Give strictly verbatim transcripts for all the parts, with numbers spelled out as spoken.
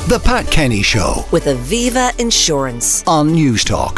The Pat Kenny Show with Aviva Insurance on Newstalk.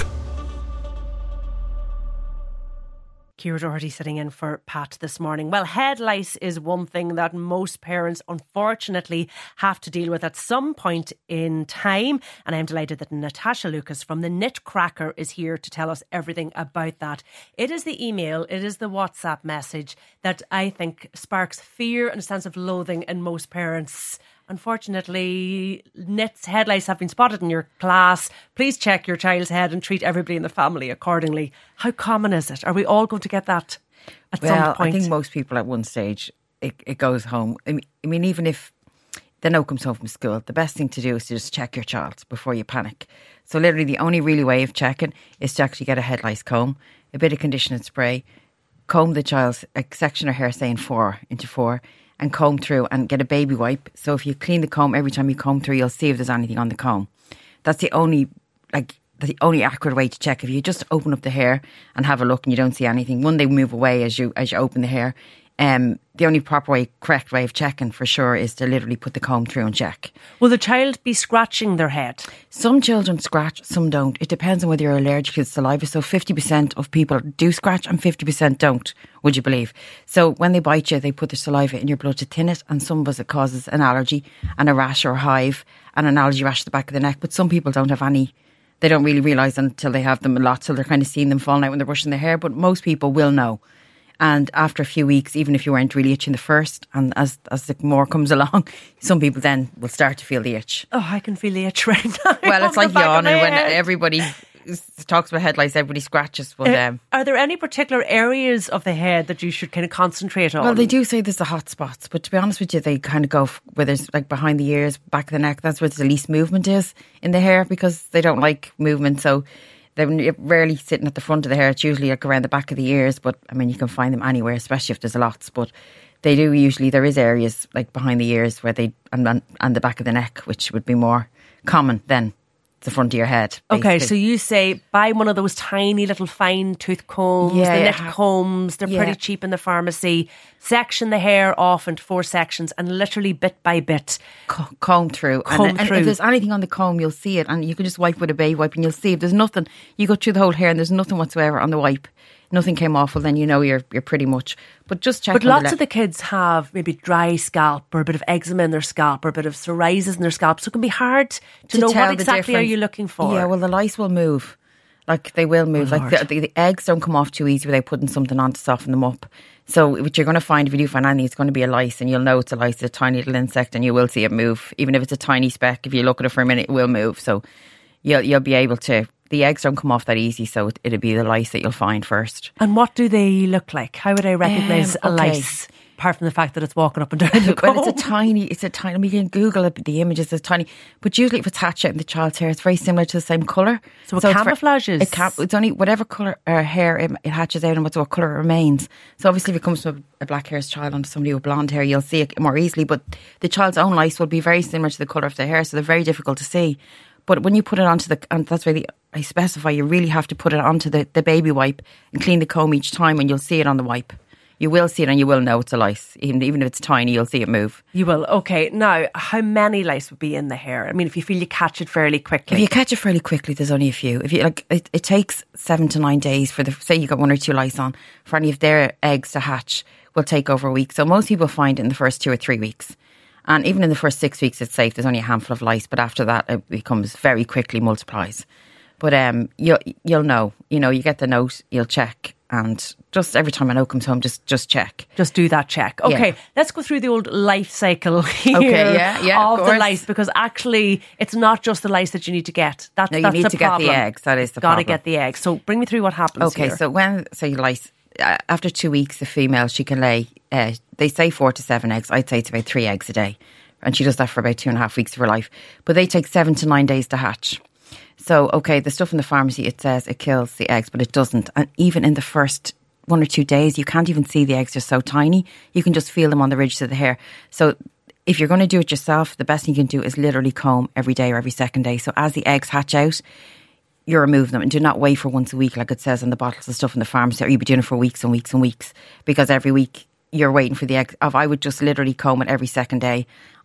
Ciara Doherty sitting in for Pat this morning. Well, head lice is one thing that most parents unfortunately have to deal with at some point in time, and I'm delighted that Natasha Lucas from the Knit Cracker is here to tell us everything about that. It is the email, it is the WhatsApp message that I think sparks fear and a sense of loathing in most parents. Unfortunately, Knit's head lice have been spotted in your class. Please check your child's head and treat everybody in the family accordingly. How common is it? Are we all going to get that at well, some point? I think most people at one stage, it, it goes home. I mean, I mean, even if the note comes home from school, the best thing to do is to just check your child before you panic. So literally the only really way of checking is to actually get a head lice comb, a bit of conditioning spray, comb the child's a section of hair, say in four into four, and comb through and get a baby wipe. So if you clean the comb every time you comb through, you'll see if there's anything on the comb. That's the only, like, the only accurate way to check. If you just open up the hair and have a look and you don't see anything, one, they move away as you as you open the hair. Um, the only proper way, correct way of checking for sure is to literally put the comb through and check. Will the child be scratching their head? Some children scratch, some don't. It depends on whether you're allergic to saliva. So fifty percent of people do scratch and fifty percent don't, would you believe? So when they bite you, they put their saliva in your blood to thin it, and some of us it causes an allergy and a rash or a hive and an allergy rash at the back of the neck. But some people don't have any. They don't really realise until they have them a lot, so they're kind of seeing them falling out when they're brushing their hair. But most people will know. And after a few weeks, even if you weren't really itching the first, and as as the more comes along, some people then will start to feel the itch. Oh, I can feel the itch right now. Well, it's like yawning when head. everybody talks about head lice, everybody scratches. But, uh, um, are there any particular areas of the head that you should kind of concentrate on? Well, they do say there's the hot spots, but to be honest with you, they kind of go f- where there's like behind the ears, back of the neck. That's where the least movement is in the hair because they don't like movement. So they're rarely sitting at the front of the hair. It's usually like around the back of the ears. But I mean, you can find them anywhere, especially if there's lots. But they do usually, there is areas like behind the ears where they, and, and the back of the neck, which would be more common than the front of your head. Basically. Okay, so you say buy one of those tiny little fine tooth combs, Yeah, the yeah. knit combs, they're Yeah. pretty cheap in the pharmacy. Section the hair off into four sections and literally bit by bit Co- comb through. Comb and, and through. if there's anything on the comb, you'll see it. And you can just wipe with a baby wipe and you'll see if there's nothing. You go through the whole hair and there's nothing whatsoever on the wipe. Nothing came off, well then you know you're you're pretty much. But just check. But on lots the le- of the kids have maybe dry scalp or a bit of eczema in their scalp or a bit of psoriasis in their scalp. So it can be hard to, to know tell what the exactly are difference. you looking for. Yeah, well the lice will move. Like they will move. Oh, like the, the, the eggs don't come off too easy without putting something on to soften them up. So what you're going to find if you do find anything, it's going to be a lice, and you'll know it's a lice, it's a tiny little insect, and you will see it move. Even if it's a tiny speck, if you look at it for a minute, it will move. So you'll you'll be able to. The eggs don't come off that easy, so it, it'll be the lice that you'll find first. And what do they look like? How would I recognise Um, a okay. lice? Apart from the fact that it's walking up and down the comb. Well, it's a tiny, it's a tiny, we can Google it, the images, it's tiny. But usually if it's hatched out in the child's hair, it's very similar to the same colour. So it it's ver- camouflages? It cam- it's only whatever colour uh, hair it, it hatches out and what's what colour it remains. So obviously if it comes from a, a black haired child onto somebody with blonde hair, you'll see it more easily. But the child's own lice will be very similar to the colour of their hair, so they're very difficult to see. But when you put it onto the, and that's why the, I specify, you really have to put it onto the, the baby wipe and clean the comb each time, and you'll see it on the wipe. You will see it and you will know it's a lice. Even, even if it's tiny, you'll see it move. You will. Okay. Now, how many lice would be in the hair? I mean, if you feel you catch it fairly quickly. If you catch it fairly quickly, there's only a few. If you like, it, it takes seven to nine days for the, say you got one or two lice on, for any of their eggs to hatch, will take over a week. So most people find it in the first two or three weeks. And even in the first six weeks, it's safe. There's only a handful of lice, but after that, it becomes very quickly multiplies. But um, you'll you'll know. You know, you get the note, you'll check, and just every time a note comes home, just just check. Just do that check. Okay, Yeah. let's go through the old life cycle here Okay, yeah, yeah, of of the course. lice, because actually it's not just the lice that you need to get. That's, No, you that's need the to get the problem. eggs. That is the Got to problem. get the eggs. So bring me through what happens Okay, here. so when, say, lice, uh, after two weeks, the female, she can lay, uh, they say four to seven eggs. I'd say it's about three eggs a day. And she does that for about two and a half weeks of her life. But they take seven to nine days to hatch. So, okay, the stuff in the pharmacy, it says it kills the eggs, but it doesn't. And even in the first one or two days, you can't even see the eggs. They're so tiny. You can just feel them on the ridges of the hair. So if you're going to do it yourself, the best thing you can do is literally comb every day or every second day. So as the eggs hatch out, you remove them, and do not wait for once a week like it says on the bottles of stuff in the pharmacy, or you'll be doing it for weeks and weeks and weeks, because every week you're waiting for the egg. I would just literally comb it every second day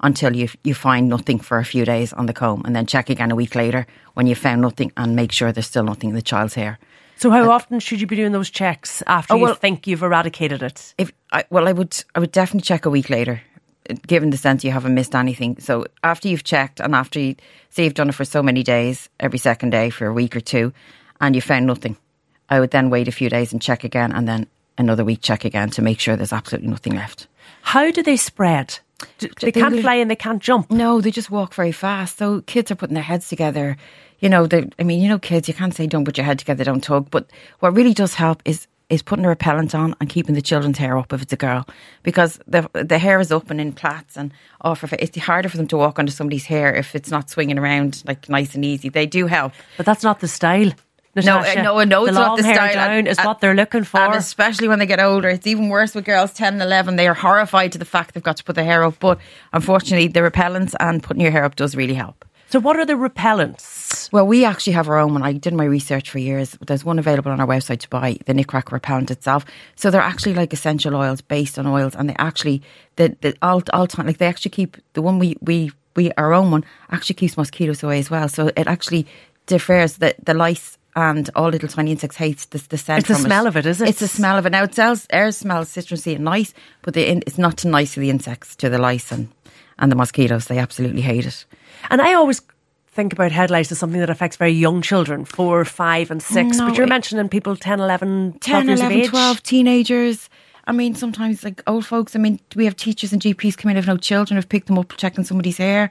until you you find nothing for a few days on the comb, and then check again a week later when you found nothing, and make sure there's still nothing in the child's hair. So how uh, often should you be doing those checks after oh, well, you think you've eradicated it? If I, well, I would I would definitely check a week later, given the sense you haven't missed anything. So after you've checked, and after you say you've done it for so many days, every second day for a week or two, and you found nothing, I would then wait a few days and check again, and then another week check again to make sure there's absolutely nothing left. How do they spread? Do, they, they can't fly and they can't jump. No, they just walk very fast. So kids are putting their heads together. You know, I mean, you know, kids, you can't say don't put your head together, don't tug. But what really does help is is putting a repellent on and keeping the children's hair up if it's a girl, because the the hair is up and in plaits and off. It's harder for them to walk onto somebody's hair if it's not swinging around like nice and easy. They do help, but that's not the style. Natasha. No, no, no, it's the not the long hair style. down And, is what they're looking for. And especially when they get older. It's even worse with girls ten and eleven. They are horrified to the fact they've got to put their hair up. But unfortunately, the repellents and putting your hair up does really help. So what are the repellents? Well, we actually have our own one. I did my research for years. There's one available on our website to buy, the Nickracker repellent itself. So they're actually like essential oils based on oils, and they actually, the, the all, all time, like they actually keep, the one we, we, we, our own one actually keeps mosquitoes away as well. So it actually differs the, the lice and all little tiny insects hate the, the scent. It's the from smell it. of it, is it? It's the smell of it. Now it sells, ours smells citrusy and nice, but the, it's not too nice to the insects, to the lice and, and the mosquitoes. They absolutely hate it. And I always think about head lice as something that affects very young children, four, five and six. No, but you're it, mentioning people ten, eleven, ten, twelve years eleven, of age. twelve, teenagers. I mean, sometimes like old folks. I mean, we have teachers and G Ps come in who've no children, who've picked them up checking somebody's hair.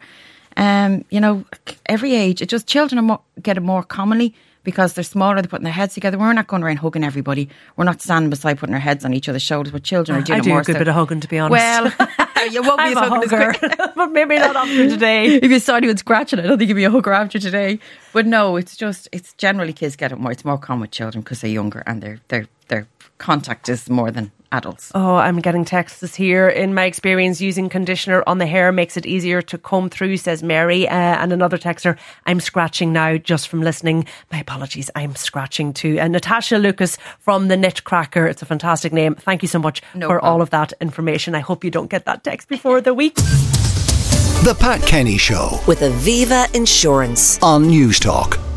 Um, you know, every age. It just, children are more, get it more commonly because they're smaller, they're putting their heads together. We're not going around hugging everybody. We're not standing beside putting our heads on each other's shoulders, but children are doing I it do more. a good so. bit of hugging, to be honest. Well, you won't be I'm as a hugging hugger, as quick. but maybe not after today. If you saw anyone scratching it, I don't think you'd be a hugger after today. But no, it's just, it's generally kids get it more. It's more common with children because they're younger and their their their contact is more than adults. Oh, I'm getting texts here. In my experience, using conditioner on the hair makes it easier to comb through, says Mary. Uh, and another texter, I'm scratching now just from listening. My apologies, I'm scratching too. And Natasha Lucas from the Nickracker, it's a fantastic name. Thank you so much no for problem. all of that information. I hope you don't get that text before the week. The Pat Kenny Show with Aviva Insurance on News Talk.